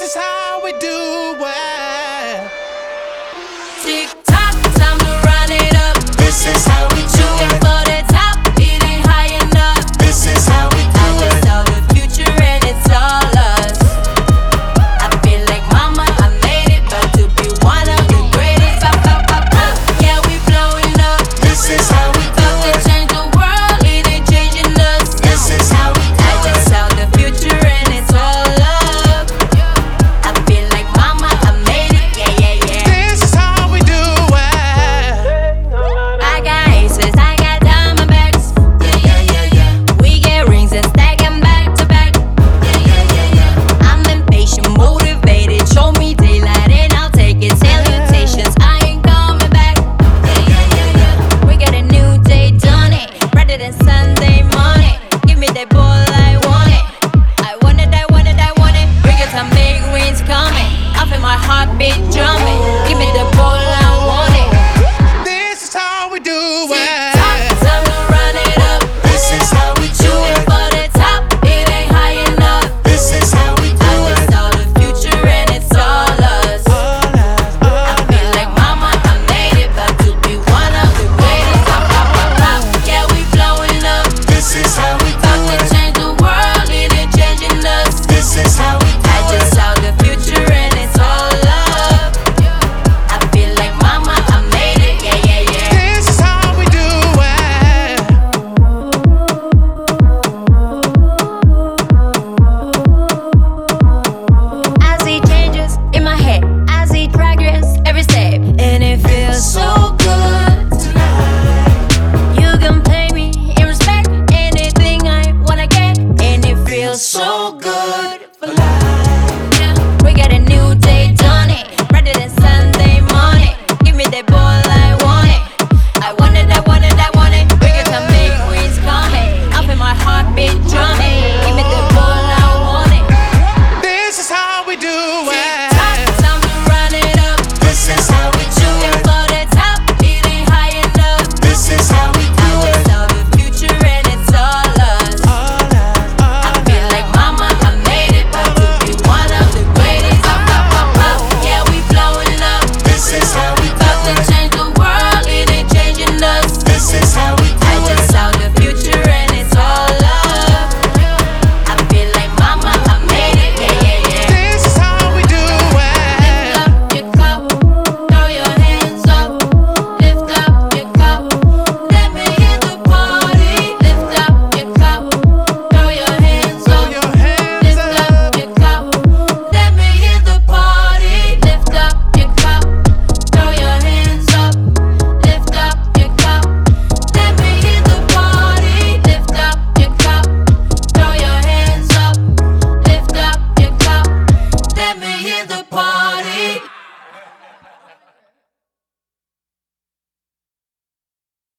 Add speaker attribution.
Speaker 1: is how we do it.
Speaker 2: Tick tock, time to run it up.
Speaker 1: This is how we do
Speaker 2: Shooting
Speaker 1: it.
Speaker 2: for the top, it ain't high enough.
Speaker 1: This is how we
Speaker 2: I
Speaker 1: do
Speaker 2: just
Speaker 1: it.
Speaker 2: saw the future and it's all us. I feel like mama, I made it, about to be one of the greatest. Pop, pop, pop, pop. Yeah, we blowing up.
Speaker 1: This is how we do
Speaker 2: About to
Speaker 1: it.
Speaker 2: change the world, it ain't changing us.
Speaker 1: This is how we do
Speaker 2: I just
Speaker 1: it.
Speaker 2: saw the future and it's all up. I feel like mama, I made it. Yeah, yeah, yeah.
Speaker 1: This is how we do it.
Speaker 2: I got aces, I got diamondbacks.
Speaker 1: Yeah, yeah, yeah, yeah.
Speaker 2: We get rings and stack them back to back.
Speaker 1: Yeah, yeah, yeah, yeah.
Speaker 2: I'm impatient, motivated. Show me daylight and I'll take it. Salutations, I ain't coming back.
Speaker 1: Yeah, yeah, yeah, yeah.
Speaker 2: We got a new day, done it. Brighter than Sunday morning. Give me that ball, I want it. I want it, I want it, I want it. We got some big wins coming. I feel my heartbeat drumming. Give me the ball, I want it.
Speaker 1: This is how we do
Speaker 2: Top,
Speaker 1: it.
Speaker 2: time to run it up.
Speaker 1: This is how we do
Speaker 2: Shooting
Speaker 1: it.
Speaker 2: for the top, it ain't high enough.
Speaker 1: This is how we do
Speaker 2: I just
Speaker 1: it.
Speaker 2: saw the future and it's all us. I feel like mama, I made it, about to be one of the greatest. Pop, pop, pop, pop. Yeah, we blowing up.
Speaker 1: This is how we do
Speaker 2: About to
Speaker 1: it.
Speaker 2: change the world, it ain't changing us.
Speaker 1: This is how we do
Speaker 2: I just
Speaker 1: it.
Speaker 2: saw the future and it's all up. I feel like mama, I made it. Yeah, yeah, yeah.
Speaker 1: This is how we do it.
Speaker 2: I see changes in my head. I see progress every step, and it feels so good tonight. You can pay me in respect, anything I wanna get, and it feels so good for life. Yeah, we got a new day, done it. Brighter than Sunday morning. Give me that ball, I want it. I want it, I want it, I want it. We got some big wins coming. I feel my heartbeat drumming. Give me the ball, I want it.
Speaker 1: This is how we do it.
Speaker 2: Top, time to run it up.
Speaker 1: This is how we do
Speaker 2: Shooting
Speaker 1: it.
Speaker 2: for the top, it ain't high enough.
Speaker 1: This is how we do
Speaker 2: I just
Speaker 1: it.
Speaker 2: saw the future and it's all us. I feel like mama, I made it, about to be one of the greatest. Pop, pop, pop, pop. Yeah, we blowing up.
Speaker 1: This is how we do
Speaker 2: About to
Speaker 1: it.
Speaker 2: change the world, it ain't changing us.
Speaker 1: This is how we do
Speaker 2: I just
Speaker 1: it.
Speaker 2: saw the future and it's all up. I feel like mama, I made it. Yeah, yeah, yeah.
Speaker 1: This is how we do it.
Speaker 2: Lift up your cup, throw your hands up. Lift up your cup, let me hear the party. Lift up your cup, throw your hands up.
Speaker 1: Your hands
Speaker 2: Lift up
Speaker 1: up.
Speaker 2: your cup, let me hear the party. Lift up your cup, throw your hands up. Lift up your cup, let me hear the party. Lift up your cup, throw your hands up. Lift up your cup, let me hear the party.